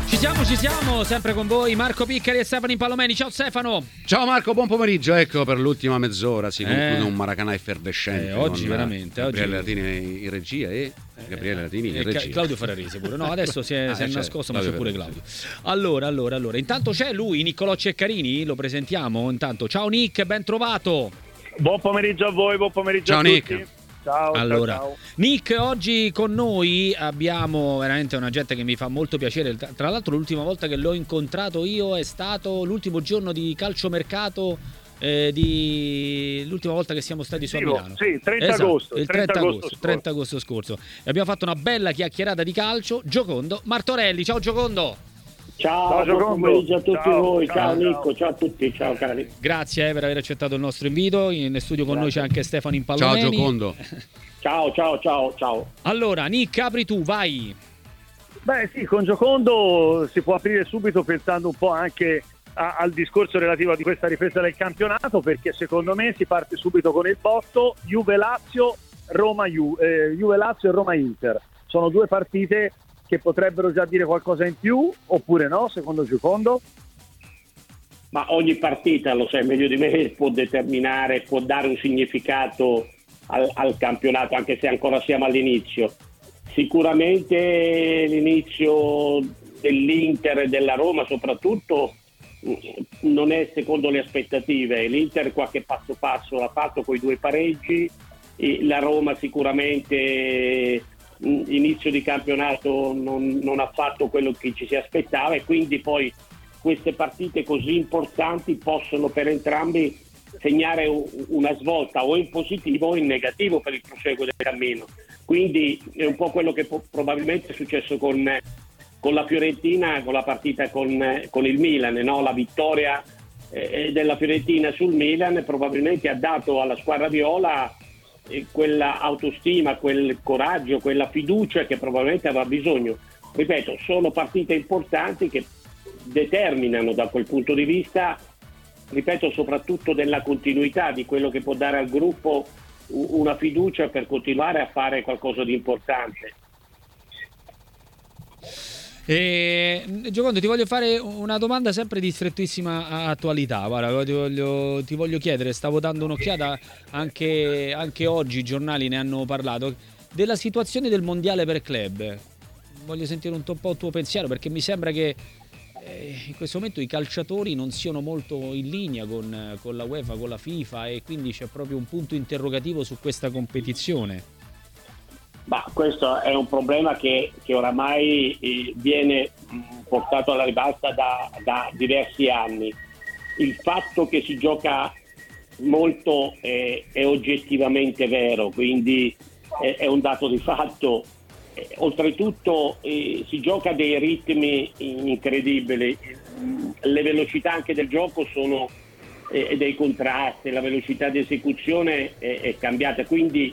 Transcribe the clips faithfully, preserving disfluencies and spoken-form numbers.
Ci siamo, ci siamo, sempre con voi Marco Piccari e Stefano Impallomeni. Ciao Stefano. Ciao Marco, buon pomeriggio. Ecco, per l'ultima mezz'ora si conclude Eh. un Maracanã effervescente. Eh, oggi con veramente, Gabriele oggi- Latini in regia e Gabriele Latini in E Ca- regia. Claudio Ferrarese pure. No, adesso si è, Ah, si è certo, nascosto, ma c'è Claudio pure Ferrarese. Claudio. Allora, allora, allora. Intanto c'è lui, Niccolò Ceccarini, lo presentiamo. Intanto, ciao Nick, ben trovato. Buon pomeriggio a voi, buon pomeriggio Ciao, a Nick. tutti. Ciao, Allora, ciao, ciao. Nick, oggi con noi abbiamo veramente una gente che mi fa molto piacere. Tra tra l'altro, l'ultima volta che l'ho incontrato io è stato l'ultimo giorno di calciomercato. Eh, di... L'ultima volta che siamo stati su a Sì, Milano, sì, trenta Esatto, agosto, il trenta trenta agosto agosto, scorso. trenta agosto scorso e abbiamo fatto una bella chiacchierata di calcio. Giocondo Martorelli, ciao Giocondo. Ciao, Ciao, buon Giocondo. pomeriggio a tutti Ciao, voi, ciao, ciao, ciao. Nico, ciao a tutti, ciao cari. Grazie eh, per aver accettato il nostro invito. In studio con noi c'è anche Stefano Ciao Impallomeni. Giocondo. Ciao, ciao, ciao, ciao. Allora Nick, apri tu, vai. Beh sì, con Giocondo si può aprire subito pensando un po' anche a- al discorso relativo di questa ripresa del campionato, perché secondo me si parte subito con il botto Juve-Lazio, Roma-Ju- eh, Juve-Lazio e Roma-Inter. Sono due partite che potrebbero già dire qualcosa in più, oppure no, secondo Giocondo? Ma ogni partita, lo sai meglio di me, può determinare, può dare un significato al, al campionato, anche se ancora siamo all'inizio. Sicuramente l'inizio dell'Inter e della Roma soprattutto non è secondo le aspettative. L'Inter qualche passo passo l'ha fatto con i due pareggi, e la Roma sicuramente mh, inizio di campionato non, non ha fatto quello che ci si aspettava, e quindi poi queste partite così importanti possono per entrambi segnare u- una svolta o in positivo o in negativo per il proseguo del cammino. Quindi è un po' quello che po- probabilmente è successo con, con la Fiorentina, con la partita con, con il Milan, no? La vittoria eh, della Fiorentina sul Milan probabilmente ha dato alla squadra viola eh, quella autostima, quel coraggio, quella fiducia che probabilmente aveva bisogno. Ripeto, sono partite importanti che determinano da quel punto di vista, ripeto, soprattutto della continuità di quello che può dare al gruppo u- una fiducia per continuare a fare qualcosa di importante. E, Giocondo, ti voglio fare una domanda sempre di strettissima attualità. Guarda, ti voglio, ti voglio chiedere, stavo dando un'occhiata anche, anche oggi, i giornali ne hanno parlato, della situazione del mondiale per club. Voglio sentire un po' il tuo pensiero, perché mi sembra che eh, in questo momento i calciatori non siano molto in linea con, con la UEFA, con la FIFA, e quindi c'è proprio un punto interrogativo su questa competizione. Ma questo è un problema che, che oramai eh, viene mh, portato alla ribalta da, da diversi anni. Il fatto che si gioca molto eh, è oggettivamente vero, quindi eh, è un dato di fatto. Eh, oltretutto eh, si gioca a dei ritmi incredibili, le velocità anche del gioco sono eh, dei contrasti, la velocità di esecuzione è, è cambiata, quindi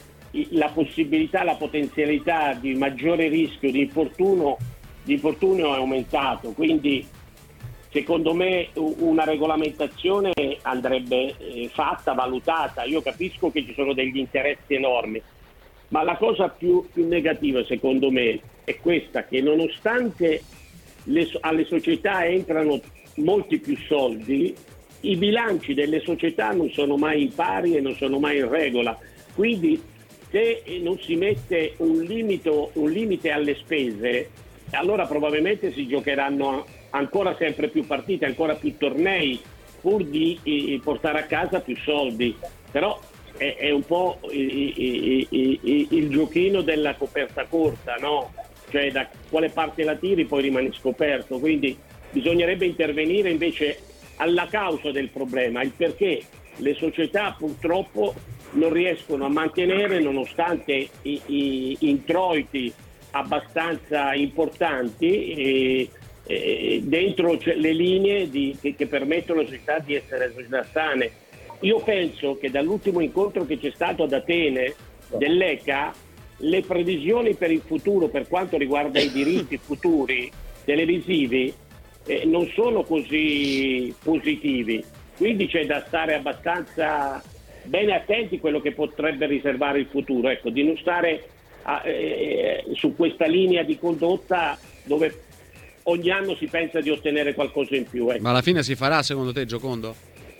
la possibilità, la potenzialità di maggiore rischio di infortunio, di infortunio è aumentato, quindi secondo me una regolamentazione andrebbe fatta, valutata. Io capisco che ci sono degli interessi enormi, ma la cosa più, più negativa secondo me è questa, che nonostante le, alle società entrano molti più soldi, i bilanci delle società non sono mai in pari e non sono mai in regola, quindi se non si mette un limite, un limite alle spese, allora probabilmente si giocheranno ancora sempre più partite, ancora più tornei, pur di eh, portare a casa più soldi. Però è, è un po' il, il, il, il giochino della coperta corta, no? Cioè da quale parte la tiri poi rimani scoperto, quindi bisognerebbe intervenire invece alla causa del problema, il perché le società purtroppo non riescono a mantenere, nonostante i, i introiti abbastanza importanti, e, e dentro le linee di, che, che permettono alle società di essere società sane. Io penso che dall'ultimo incontro che c'è stato ad Atene dell'E C A, le previsioni per il futuro per quanto riguarda i diritti futuri televisivi eh, non sono così positivi, quindi c'è da stare abbastanza bene attenti a quello che potrebbe riservare il futuro, ecco, di non stare a, eh, su questa linea di condotta dove ogni anno si pensa di ottenere qualcosa in più. Ecco. Ma alla fine si farà secondo te, Giocondo?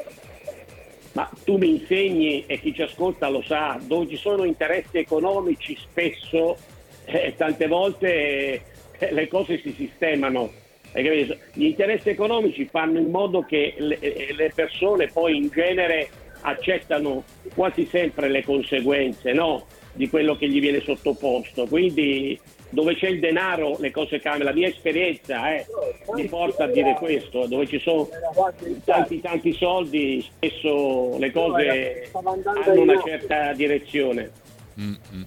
Ma tu mi insegni, e chi ci ascolta lo sa, dove ci sono interessi economici spesso, eh, tante volte eh, le cose si sistemano. Gli interessi economici fanno in modo che le, le persone poi in genere accettano quasi sempre le conseguenze, no? Di quello che gli viene sottoposto. Quindi dove c'è il denaro le cose cambiano. La mia esperienza eh, mi porta a dire questo: dove ci sono tanti tanti soldi spesso le cose hanno una certa direzione. Mm-hmm.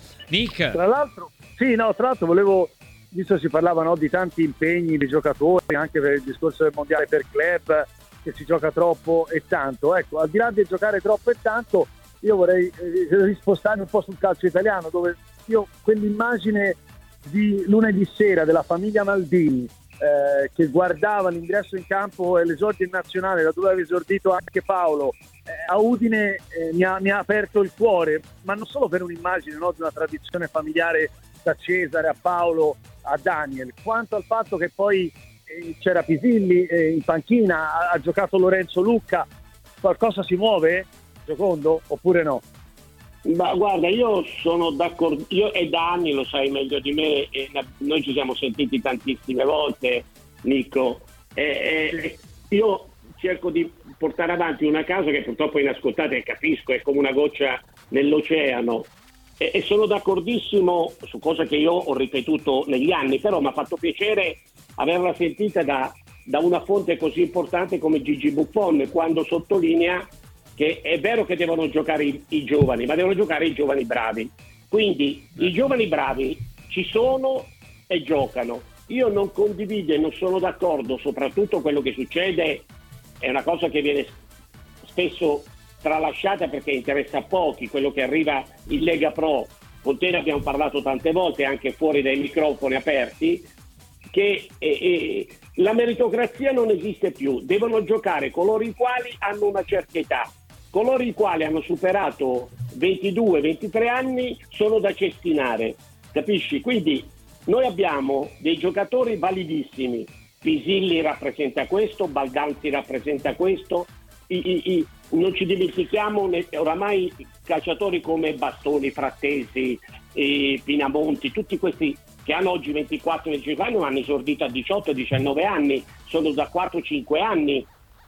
Nick, tra l'altro sì no tra l'altro volevo, visto si parlava no, di tanti impegni di giocatori anche per il discorso del mondiale per club, che si gioca troppo e tanto, ecco, al di là di giocare troppo e tanto, io vorrei eh, rispostarmi un po' sul calcio italiano, dove io quell'immagine di lunedì sera della famiglia Maldini eh, che guardava l'ingresso in campo e l'esordio in nazionale, da dove aveva esordito anche Paolo, eh, a Udine eh, mi, ha, mi ha aperto il cuore, ma non solo per un'immagine no, di una tradizione familiare da Cesare a Paolo a Daniel, quanto al fatto che poi eh, c'era Pisilli eh, in panchina, ha, ha giocato Lorenzo Lucca. Qualcosa si muove, Giocondo, oppure no? Ma guarda, io sono d'accordo, io e da anni lo sai meglio di me, e noi ci siamo sentiti tantissime volte, Nico, e, e io cerco di portare avanti una causa che purtroppo è inascoltata, e capisco, è come una goccia nell'oceano, e, e sono d'accordissimo su cosa che io ho ripetuto negli anni, però mi ha fatto piacere averla sentita da, da una fonte così importante come Gigi Buffon, quando sottolinea che è vero che devono giocare i, i giovani, ma devono giocare i giovani bravi. Quindi i giovani bravi ci sono e giocano. Io non condivido e non sono d'accordo, soprattutto quello che succede è una cosa che viene spesso tralasciata perché interessa a pochi, quello che arriva in Lega Pro. Con te ne abbiamo parlato tante volte, anche fuori dai microfoni aperti, che eh, eh, la meritocrazia non esiste più. Devono giocare coloro i quali hanno una certa età. Coloro i quali hanno superato ventidue ventitré anni sono da cestinare, capisci? Quindi noi abbiamo dei giocatori validissimi, Pisilli rappresenta questo, Baldanzi rappresenta questo, I, i, i, non ci dimentichiamo oramai calciatori come Bastoni, Frattesi, e Pinamonti, tutti questi che hanno oggi ventiquattro venticinque anni, ma hanno esordito a diciotto diciannove anni, sono da quattro cinque anni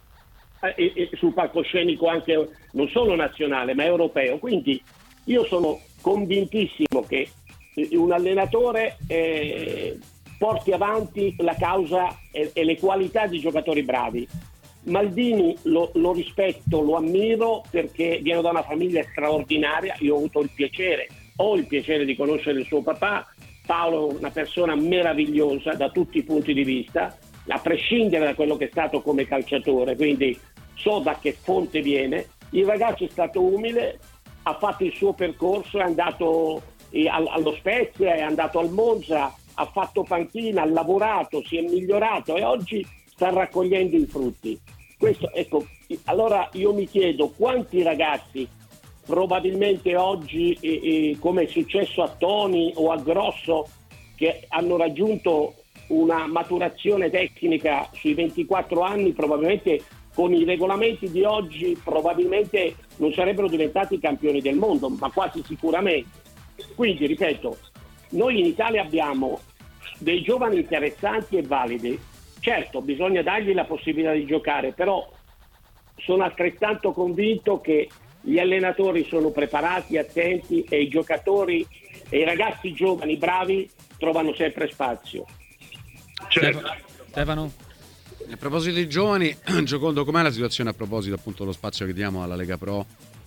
E, e sul palcoscenico anche non solo nazionale ma europeo. Quindi io sono convintissimo che un allenatore eh, porti avanti la causa e, e le qualità di giocatori bravi. Maldini lo, lo rispetto, lo ammiro perché viene da una famiglia straordinaria. Io ho avuto il piacere ho il piacere di conoscere il suo papà. Paolo è una persona meravigliosa da tutti i punti di vista, a prescindere da quello che è stato come calciatore, quindi so da che fonte viene. Il ragazzo è stato umile, ha fatto il suo percorso, è andato allo Spezia, è andato al Monza, ha fatto panchina, ha lavorato, si è migliorato e oggi sta raccogliendo i frutti. Questo, ecco, allora io mi chiedo quanti ragazzi probabilmente oggi, eh, eh, come è successo a Toni o a Grosso, che hanno raggiunto una maturazione tecnica sui ventiquattro anni, probabilmente con i regolamenti di oggi probabilmente non sarebbero diventati campioni del mondo, ma quasi sicuramente. Quindi, ripeto, noi in Italia abbiamo dei giovani interessanti e validi. Certo, bisogna dargli la possibilità di giocare, però sono altrettanto convinto che gli allenatori sono preparati, attenti e i giocatori e i ragazzi giovani bravi trovano sempre spazio. Certo. Stefano? A proposito dei giovani, Giocondo, com'è la situazione a proposito appunto dello spazio che diamo alla Lega Pro?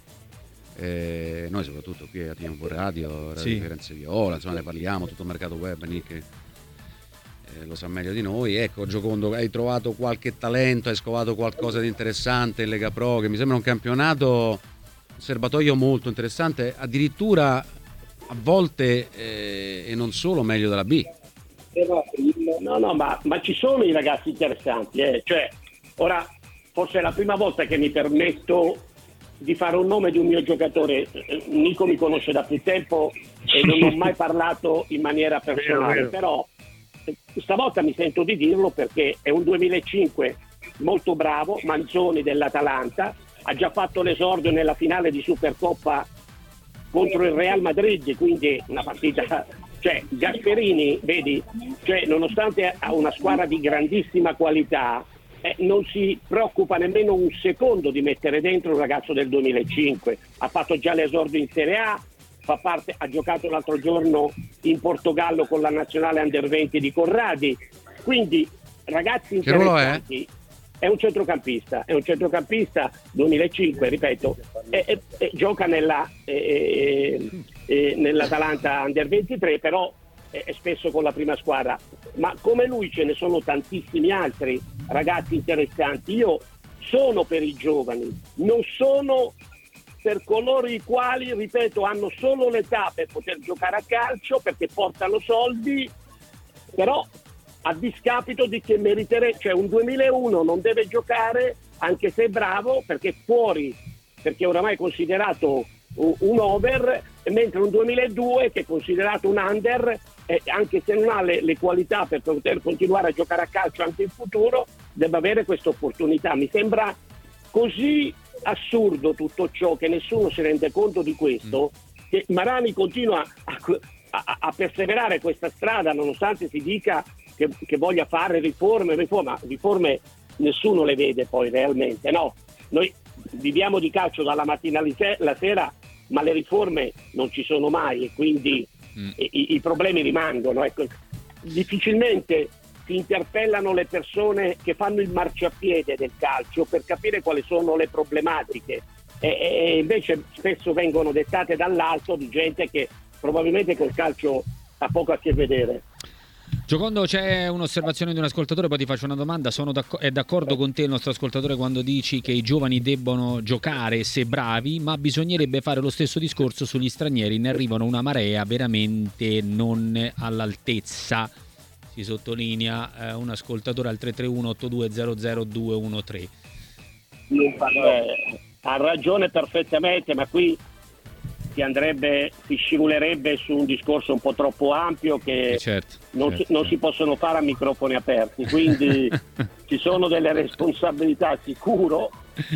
Eh, noi soprattutto qui a Tempo Radio, Radio Sì. Firenze Viola, insomma ne parliamo, tutto il mercato web, Nick eh, lo sa meglio di noi. Ecco, Giocondo, hai trovato qualche talento, hai scovato qualcosa di interessante in Lega Pro, che mi sembra un campionato, un serbatoio molto interessante, addirittura a volte eh, e non solo meglio della B. No, no, ma, ma ci sono i ragazzi interessanti, eh. Cioè, ora forse è la prima volta che mi permetto di fare un nome di un mio giocatore. Nico mi conosce da più tempo e non ho mai parlato in maniera personale, Vero, vero. però stavolta mi sento di dirlo perché è un duemilacinque molto bravo, Manzoni dell'Atalanta, ha già fatto l'esordio nella finale di Supercoppa contro il Real Madrid, quindi una partita, cioè Gasperini, vedi, cioè nonostante ha una squadra di grandissima qualità, eh, non si preoccupa nemmeno un secondo di mettere dentro un ragazzo del duemilacinque, ha fatto già l'esordio in Serie A, fa parte, ha giocato l'altro giorno in Portogallo con la nazionale under venti di Corradi, quindi ragazzi interessanti. È un centrocampista, è un centrocampista duemilacinque, ripeto, e, e, e gioca nella, e, e, nell'Atalanta under ventitré, però è spesso con la prima squadra, ma come lui ce ne sono tantissimi altri ragazzi interessanti. Io sono per i giovani, non sono per coloro i quali, ripeto, hanno solo l'età per poter giocare a calcio perché portano soldi, però a discapito di che meriterebbe, cioè un duemilauno non deve giocare anche se è bravo perché è fuori, perché oramai è considerato un over, mentre un duemiladue che è considerato un under, eh, anche se non ha le, le qualità per poter continuare a giocare a calcio anche in futuro, deve avere questa opportunità. Mi sembra così assurdo tutto ciò che nessuno si rende conto di questo, mm. che Marani continua a, a, a perseverare questa strada nonostante si dica che, che voglia fare riforme, riforme, riforme nessuno le vede poi realmente, no? Noi viviamo di calcio dalla mattina alla sera, ma le riforme non ci sono mai e quindi mm. i, i problemi rimangono. Ecco. Difficilmente si interpellano le persone che fanno il marciapiede del calcio per capire quali sono le problematiche e, e invece spesso vengono dettate dall'alto di gente che probabilmente col calcio ha poco a che vedere. Giocondo, c'è un'osservazione di un ascoltatore, poi ti faccio una domanda. Sono d'acc- è d'accordo con te il nostro ascoltatore quando dici che i giovani debbono giocare se bravi, ma bisognerebbe fare lo stesso discorso sugli stranieri, ne arrivano una marea veramente non all'altezza. Si sottolinea eh, un ascoltatore al tre tre uno otto due zero zero due uno tre. Eh, ha ragione perfettamente, ma qui si andrebbe, si scivolerebbe su un discorso un po' troppo ampio che certo, non, certo. Si, non si possono fare a microfoni aperti, quindi ci sono delle responsabilità sicuro,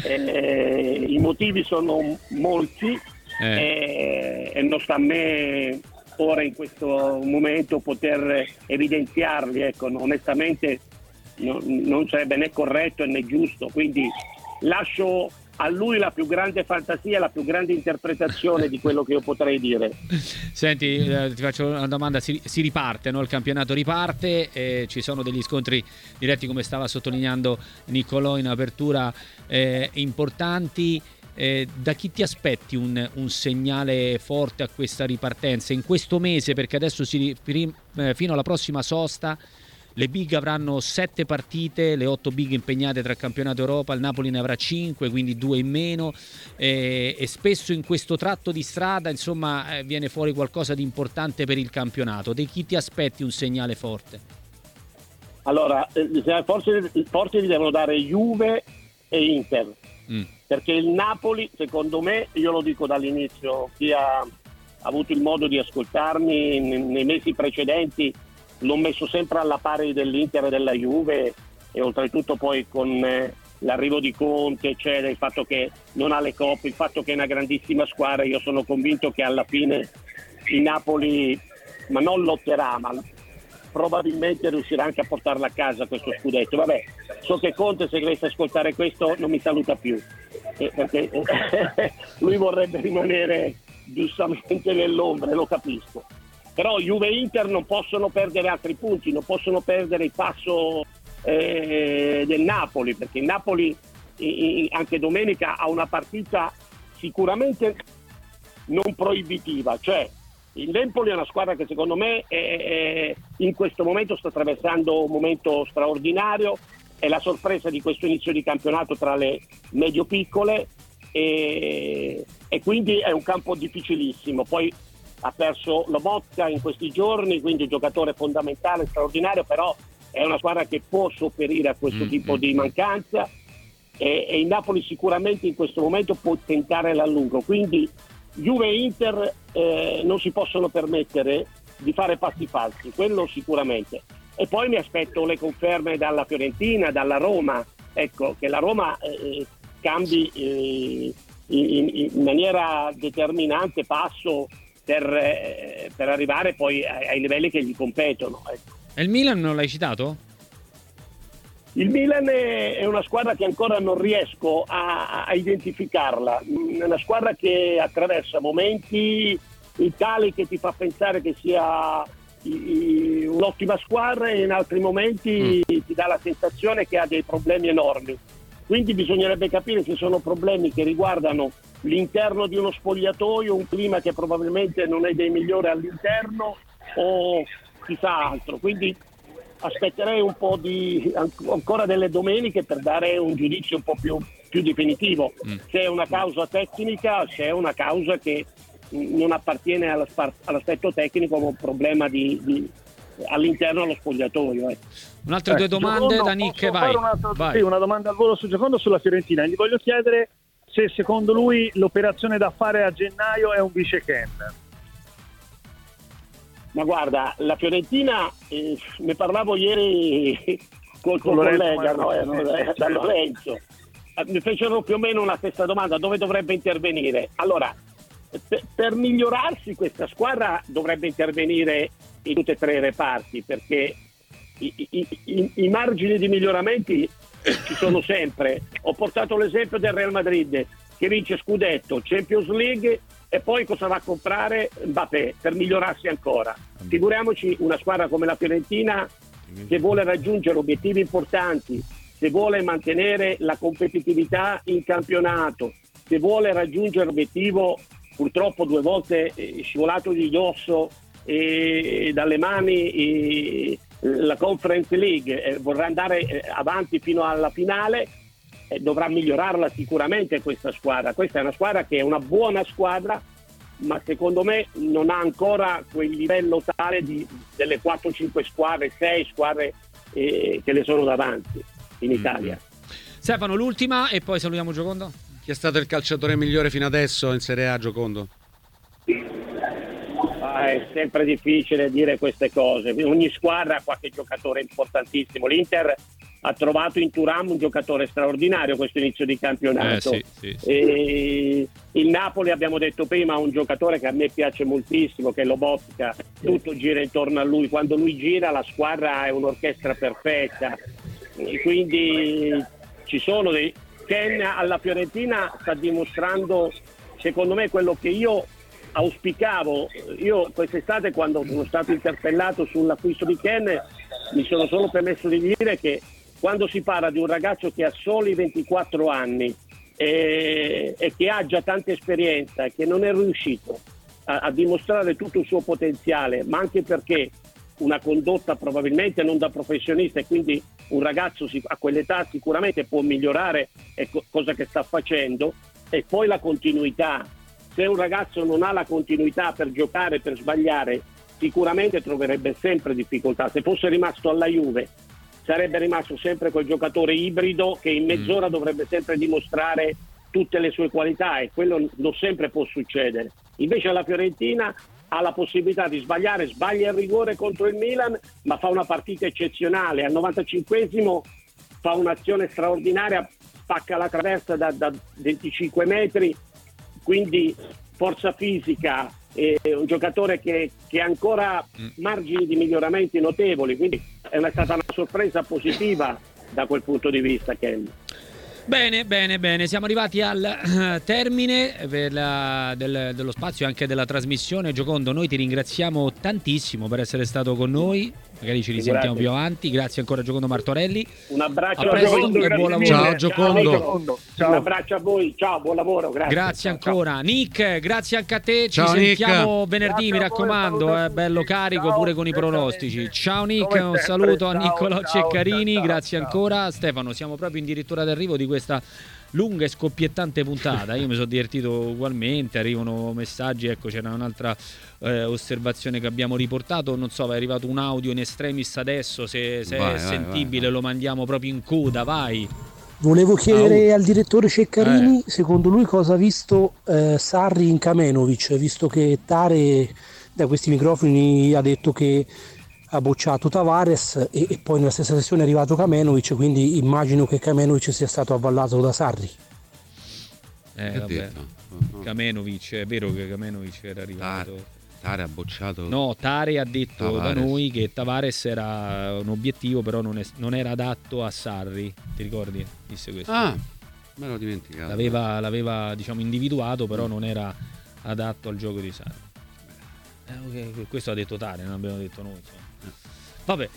eh, i motivi sono molti eh. eh, e non sta a me ora in questo momento poter evidenziarli, ecco, onestamente no, non sarebbe né corretto né giusto, quindi lascio a lui la più grande fantasia, la più grande interpretazione di quello che io potrei dire. Senti, eh, ti faccio una domanda, si, si riparte, no? Il campionato riparte, eh, ci sono degli scontri diretti come stava sottolineando Niccolò in apertura eh, importanti. Eh, da chi ti aspetti un, un segnale forte a questa ripartenza in questo mese, perché adesso si, prim, eh, fino alla prossima sosta le big avranno sette partite, le otto big impegnate tra campionato Europa, il Napoli ne avrà cinque, quindi due in meno eh, e spesso in questo tratto di strada insomma eh, viene fuori qualcosa di importante per il campionato. Da chi ti aspetti un segnale forte? Allora, eh, forse forti li devono dare Juve e Inter. Mm. Perché il Napoli, secondo me, io lo dico dall'inizio, chi ha avuto il modo di ascoltarmi nei mesi precedenti, l'ho messo sempre alla pari dell'Inter e della Juve e oltretutto poi con eh, l'arrivo di Conte, cioè il fatto che non ha le coppe, il fatto che è una grandissima squadra, io sono convinto che alla fine il Napoli, ma non lotterà, ma probabilmente riuscirà anche a portarla a casa questo scudetto. Vabbè, so che Conte, se dovesse ascoltare questo, non mi saluta più, eh, perché eh, lui vorrebbe rimanere giustamente nell'ombra, lo capisco. Però Juve e Inter non possono perdere altri punti, non possono perdere il passo eh, del Napoli, perché il Napoli eh, anche domenica ha una partita sicuramente non proibitiva, cioè il Napoli è una squadra che secondo me è, è, in questo momento sta attraversando un momento straordinario, è la sorpresa di questo inizio di campionato tra le medio-piccole e, e quindi è un campo difficilissimo. Poi ha perso Lobotka in questi giorni, quindi un giocatore fondamentale, straordinario, però è una squadra che può sopperire a questo mm, tipo mm. di mancanza e, e il Napoli sicuramente in questo momento può tentare l'allungo, quindi Juve e Inter eh, non si possono permettere di fare passi falsi, quello sicuramente. e poi mi aspetto le conferme dalla Fiorentina, dalla Roma, ecco, che la Roma eh, cambi eh, in, in maniera determinante passo per, eh, per arrivare poi ai, ai livelli che gli competono, ecco. E il Milan non l'hai citato? Il Milan è una squadra che ancora non riesco a, a identificarla, è una squadra che attraversa momenti tali che ti fa pensare che sia un'ottima squadra e in altri momenti mm. ti dà la sensazione che ha dei problemi enormi, quindi bisognerebbe capire se sono problemi che riguardano l'interno di uno spogliatoio, un clima che probabilmente non è dei migliori all'interno o chissà altro, quindi aspetterei un po' di ancora delle domeniche per dare un giudizio un po' più, più definitivo, mm. se è una causa tecnica, se è una causa che non appartiene all'aspetto tecnico, ma un problema di, di all'interno dello spogliatoio. Eh. Un'altra eh, due domande Giocondo, da Nick, vai. Una, vai. Sì, una domanda al volo su Giocondo sulla Fiorentina. Gli voglio chiedere se secondo lui l'operazione da fare a gennaio è un vice Ken. Ma guarda, la Fiorentina, eh, ne parlavo ieri col tuo collega, no, eh, no, eh, da Lorenzo. Mi fecero più o meno una stessa domanda: dove dovrebbe intervenire? Allora, Per, per migliorarsi questa squadra dovrebbe intervenire in tutte e tre i reparti, perché i, i, i, i margini di miglioramenti ci sono sempre. Ho portato l'esempio del Real Madrid che vince scudetto, Champions League e poi cosa va a comprare? Mbappé, per migliorarsi ancora. Figuriamoci una squadra come la Fiorentina che vuole raggiungere obiettivi importanti, se vuole mantenere la competitività in campionato, se vuole raggiungere l'obiettivo purtroppo due volte eh, scivolato di dosso e dalle mani eh, la Conference League, eh, vorrà andare eh, avanti fino alla finale, eh, dovrà migliorarla sicuramente questa squadra. Questa è una squadra che è una buona squadra, ma secondo me non ha ancora quel livello tale di, delle quattro cinque squadre, sei squadre eh, che le sono davanti in Italia. Mm-hmm. Stefano, l'ultima e poi salutiamo Giocondo. Chi è stato il calciatore migliore fino adesso in Serie A, Giocondo? Ah, è sempre difficile dire queste cose. Ogni squadra ha qualche giocatore importantissimo. L'Inter ha trovato in Thuram un giocatore straordinario questo inizio di campionato. Eh, sì, sì, sì. E il Napoli, abbiamo detto prima, ha un giocatore che a me piace moltissimo, che è Lobotka. Tutto gira intorno a lui. Quando lui gira la squadra è un'orchestra perfetta. E quindi ci sono dei... Ken alla Fiorentina sta dimostrando, secondo me, quello che io auspicavo. Io quest'estate, quando sono stato interpellato sull'acquisto di Ken, mi sono solo permesso di dire che quando si parla di un ragazzo che ha soli ventiquattro anni e, e che ha già tanta esperienza e che non è riuscito a, a dimostrare tutto il suo potenziale, ma anche perché una condotta probabilmente non da professionista, e quindi un ragazzo si, a quell'età sicuramente può migliorare, è co- cosa che sta facendo, e poi la continuità. Se un ragazzo non ha la continuità per giocare, per sbagliare, sicuramente troverebbe sempre difficoltà. Se fosse rimasto alla Juve sarebbe rimasto sempre quel giocatore ibrido che in mezz'ora dovrebbe sempre dimostrare tutte le sue qualità, e quello non sempre può succedere. Invece alla Fiorentina ha la possibilità di sbagliare, sbaglia il rigore contro il Milan, ma fa una partita eccezionale. Al novantacinquesimo fa un'azione straordinaria, spacca la traversa da, da venticinque metri, quindi forza fisica, è un giocatore che, che ha ancora margini di miglioramenti notevoli, quindi è una, stata una sorpresa positiva da quel punto di vista, Ken. Bene, bene, bene, siamo arrivati al uh, termine per la, del, dello spazio e anche della trasmissione. Giocondo, noi ti ringraziamo tantissimo per essere stato con noi, magari ci risentiamo più avanti. Grazie ancora Giocondo Martorelli. Un abbraccio a, a presto Giocondo, e buon lavoro. Ciao Giocondo. Ciao. Un abbraccio a voi, ciao, buon lavoro, grazie. Grazie ciao, ancora. Ciao. Nick, grazie anche a te. Ci ciao, sentiamo Nick. venerdì, Grazie mi a voi, raccomando, eh, bello carico ciao, pure con i pronostici. Ciao Nick, Come un sempre, saluto a ciao, Niccolò ciao, Ceccarini, ciao, grazie ciao. ancora. Stefano, siamo proprio addirittura d'arrivo di questa lunga e scoppiettante puntata. Io mi sono divertito ugualmente, arrivano messaggi, ecco, c'era un'altra eh, osservazione che abbiamo riportato, non so, è arrivato un audio in extremis adesso, se, se vai, è vai, sentibile vai, vai. Lo mandiamo proprio in coda, vai. Volevo chiedere Ah, al direttore Ceccarini, eh. secondo lui cosa ha visto eh, Sarri in Kamenovic, visto che Tare da questi microfoni ha detto che ha bocciato Tavares e, e poi nella stessa sessione è arrivato Kamenovic, quindi immagino che Kamenovic sia stato avvallato da Sarri. Eh, Che ha vabbè. detto? No. Kamenovic, è vero che Kamenovic era arrivato. Tare, Tare ha bocciato. No, Tare ha detto Tavares. da noi che Tavares era un obiettivo, però non, è- non era adatto a Sarri. Ti ricordi? Disse questo. Ah, me l'ho dimenticato. L'aveva, l'aveva, diciamo, individuato, però non era adatto al gioco di Sarri. Eh, ok, questo ha detto Tare, non abbiamo detto noi. Insomma. Vabbè,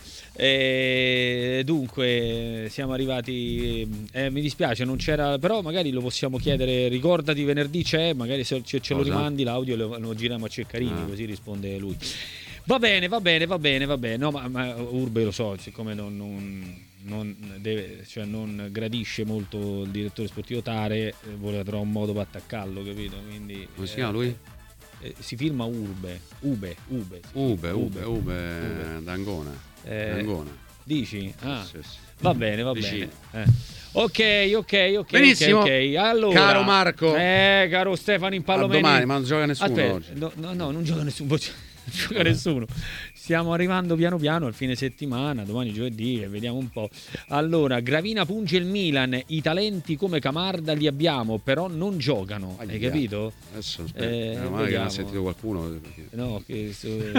eh, dunque siamo arrivati. Eh, mi dispiace, non c'era, però magari lo possiamo chiedere. Ricordati, venerdì c'è, magari se ce, ce lo Cosa? rimandi l'audio lo, lo giriamo a Ceccarini, Ah. così risponde lui. Va bene, va bene, va bene, va bene. No, ma, ma Urbe lo so, siccome non, non, non deve, cioè non gradisce molto il direttore sportivo Tare, eh, voleva trovare un modo per attaccarlo, capito? Quindi, Come si eh, chiama lui? eh, si firma Urbe, Ube, Ube, sì. Ube, Ube, Ube, Ube. D'Angona. Eh, D'Angona. Dici? Ah, Sì, sì. va bene, va Vicino. bene. Eh. Ok, ok, ok. Benissimo. ok, ok. Allora, Caro Marco. Eh, caro Stefano A Impallomeni. domani, ma non gioca nessuno Aspetta, oggi. no, no, no, non gioca nessuno. Non gioca nessuno. Stiamo arrivando piano piano al fine settimana, domani giovedì, e vediamo un po'. Allora, Gravina punge il Milan, i talenti come Camarda li abbiamo, però non giocano, hai Ahia. capito? Adesso aspetta, Eh, meno male che non vediamo. ha sentito qualcuno. perché- No, che,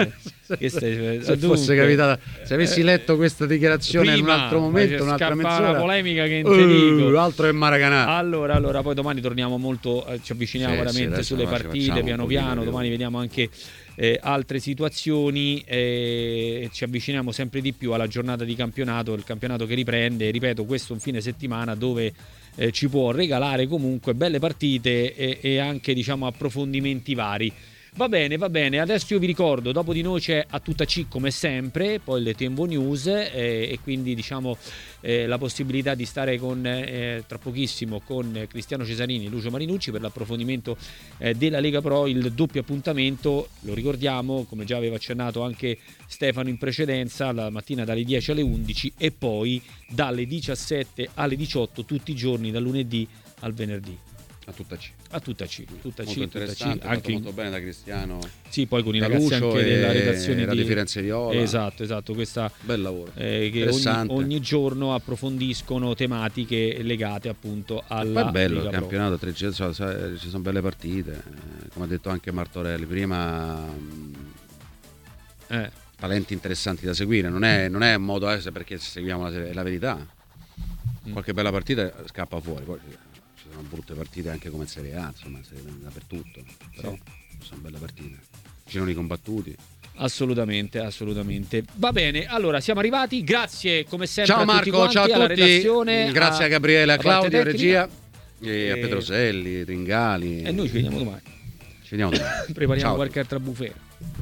che stai, Se dunque, fosse capitata, se avessi eh, letto questa dichiarazione in un prima, altro ma momento, c'è un'altra scappa mezz'ora, una polemica che uh, non te dico. altro che Maracanã. Allora, allora, poi domani torniamo molto, eh, ci avviciniamo Sì, sì, veramente adesso sulle qua ci partite, facciamo piano un pochino piano, di- domani vediamo anche eh, altre situazioni, eh, ci avviciniamo sempre di più alla giornata di campionato, il campionato che riprende, ripeto, questo è un fine settimana dove eh, ci può regalare comunque belle partite e, e anche, diciamo, approfondimenti vari. Va bene, va bene, adesso io vi ricordo, dopo di noi c'è A Tutta C come sempre, poi le Tembo News eh, e quindi, diciamo, eh, la possibilità di stare con eh, tra pochissimo con Cristiano Cesarini e Lucio Marinucci per l'approfondimento eh, della Lega Pro, il doppio appuntamento, lo ricordiamo, come già aveva accennato anche Stefano in precedenza, la mattina dalle dieci alle undici e poi dalle diciassette alle diciotto tutti i giorni, dal lunedì al venerdì. A tutta C. A Tutta C, tutta Molto C, tutta C, interessante, fatto anche in- molto bene da Cristiano. sì, poi con i da ragazzi Lucio anche della e redazione Radio di Firenze Viola. Esatto, esatto, questa Bel lavoro. eh, che ogni, Interessante. ogni giorno approfondiscono tematiche legate appunto Poi alla è bello Lega il Pro. campionato, tre- ci sono, ci sono belle partite, eh, come ha detto anche Martorelli prima, mh, Eh, talenti interessanti da seguire, non è, non è un modo eh, perché seguiamo la, è la verità, qualche bella partita scappa fuori, poi ci sono brutte partite anche come in Serie A, insomma, Serie A dappertutto, però sono belle partite, gironi combattuti. assolutamente, assolutamente. Va bene, allora siamo arrivati, grazie come sempre Ciao a tutti Marco, quanti, ciao a alla tutti, redazione, grazie a Gabriele, a alla parte Claudio, tecnica. regia, e a E- Petroselli, Tringali. E noi ci vediamo domani. Ci vediamo domani. Prepariamo Ciao a qualche altra buffet.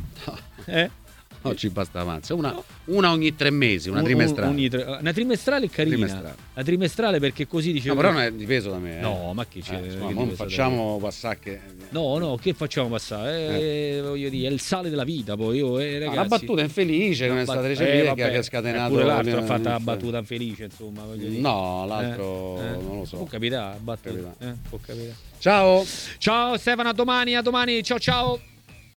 Eh? No, ci basta avanza. Una, una ogni tre mesi, una Un- trimestrale. un- ogni tre- una trimestrale è carina. Trimestrale. La trimestrale perché così dicevo. No, però non è dipeso da me. Eh. No, ma che c'è? Eh, insomma, che non dipesa da facciamo passare che. No, no, che facciamo passare? Eh, Voglio dire, è il sale della vita poi. Io, eh, No, ragazzi, la battuta infelice come è stata Eh, recepita vabbè, che ha scatenato. pure l'altro ha eh, fatto la eh, battuta infelice, insomma. Voglio dire. No, l'altro Eh, eh. non lo so. Può capitare, battuta. Capita. Eh, può capitare. Ciao. Ciao Stefano, a domani, a domani. Ciao ciao.